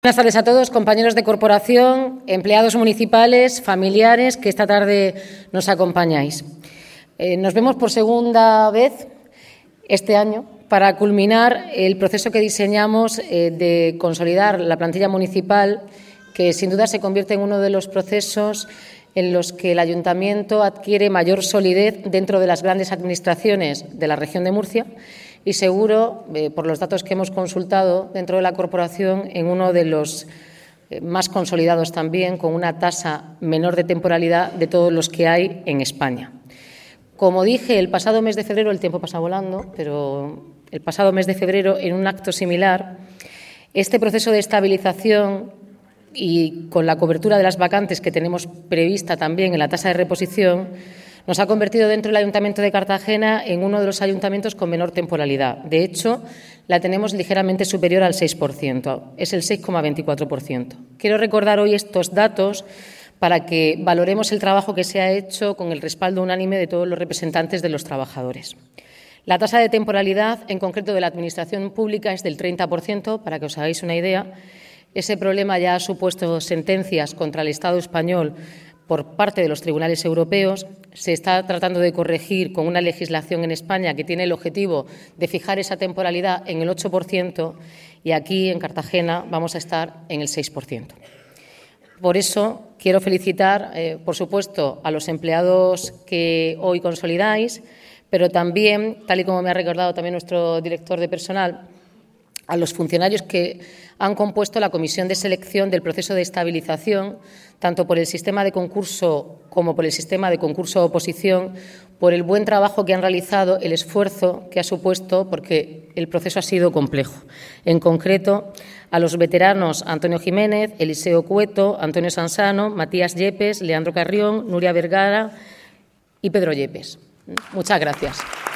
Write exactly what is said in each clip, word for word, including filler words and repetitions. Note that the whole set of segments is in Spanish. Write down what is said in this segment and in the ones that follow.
Buenas tardes a todos, compañeros de corporación, empleados municipales, familiares que esta tarde nos acompañáis. Eh, nos vemos por segunda vez este año para culminar el proceso que diseñamos eh, de consolidar la plantilla municipal, que sin duda se convierte en uno de los procesos en los que el Ayuntamiento adquiere mayor solidez dentro de las grandes administraciones de la región de Murcia y seguro, eh, por los datos que hemos consultado dentro de la corporación, en uno de los eh, más consolidados también, con una tasa menor de temporalidad de todos los que hay en España. Como dije, el pasado mes de febrero, el tiempo pasa volando, pero el pasado mes de febrero, en un acto similar, este proceso de estabilización y con la cobertura de las vacantes que tenemos prevista también en la tasa de reposición, nos ha convertido dentro del Ayuntamiento de Cartagena en uno de los ayuntamientos con menor temporalidad. De hecho, la tenemos ligeramente superior al seis por ciento, es el seis coma veinticuatro por ciento. Quiero recordar hoy estos datos para que valoremos el trabajo que se ha hecho con el respaldo unánime de todos los representantes de los trabajadores. La tasa de temporalidad, en concreto de la Administración pública, es del treinta por ciento, para que os hagáis una idea. Ese problema ya ha supuesto sentencias contra el Estado español por parte de los tribunales europeos. Se está tratando de corregir con una legislación en España que tiene el objetivo de fijar esa temporalidad en el ocho por ciento y aquí, en Cartagena, vamos a estar en el seis por ciento. Por eso, quiero felicitar, eh, por supuesto, a los empleados que hoy consolidáis, pero también, tal y como me ha recordado también nuestro director de personal, a los funcionarios que han compuesto la comisión de selección del proceso de estabilización, tanto por el sistema de concurso como por el sistema de concurso-oposición, por el buen trabajo que han realizado, el esfuerzo que ha supuesto, porque el proceso ha sido complejo. En concreto, a los veteranos Antonio Jiménez, Eliseo Cueto, Antonio Sansano, Matías Yepes, Leandro Carrión, Nuria Vergara y Pedro Yepes. Muchas gracias.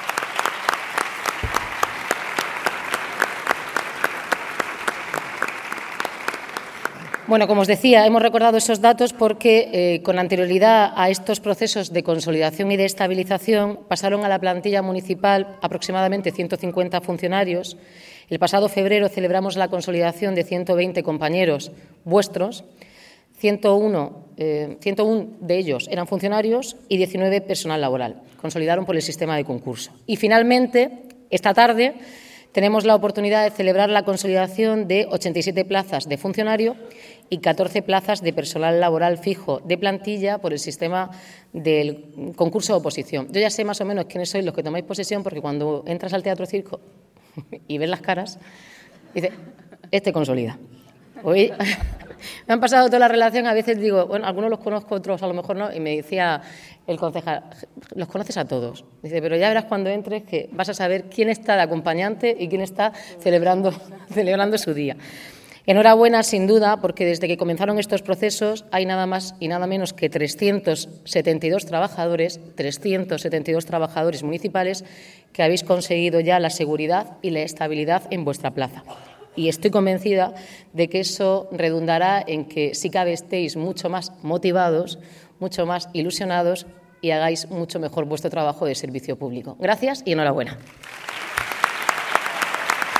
Bueno, como os decía, hemos recordado esos datos porque eh, con anterioridad a estos procesos de consolidación y de estabilización pasaron a la plantilla municipal aproximadamente ciento cincuenta funcionarios. El pasado febrero celebramos la consolidación de ciento veinte compañeros vuestros, ciento uno, eh, ciento uno de ellos eran funcionarios y diecinueve personal laboral. Consolidaron por el sistema de concurso. Y finalmente, esta tarde, tenemos la oportunidad de celebrar la consolidación de ochenta y siete plazas de funcionario y catorce plazas de personal laboral fijo de plantilla por el sistema del concurso de oposición. Yo ya sé más o menos quiénes sois los que tomáis posesión, porque cuando entras al Teatro Circo y ves las caras, dices, este consolida. Hoy me han pasado toda la relación, a veces digo, bueno, algunos los conozco, otros a lo mejor no, y me decía el concejal, los conoces a todos. Dice, pero ya verás cuando entres que vas a saber quién está de acompañante y quién está celebrando, celebrando su día. Enhorabuena, sin duda, porque desde que comenzaron estos procesos hay nada más y nada menos que trescientos setenta y dos trabajadores, trescientos setenta y dos trabajadores municipales que habéis conseguido ya la seguridad y la estabilidad en vuestra plaza. Y estoy convencida de que eso redundará en que, si cabe, estéis mucho más motivados, mucho más ilusionados y hagáis mucho mejor vuestro trabajo de servicio público. Gracias y enhorabuena.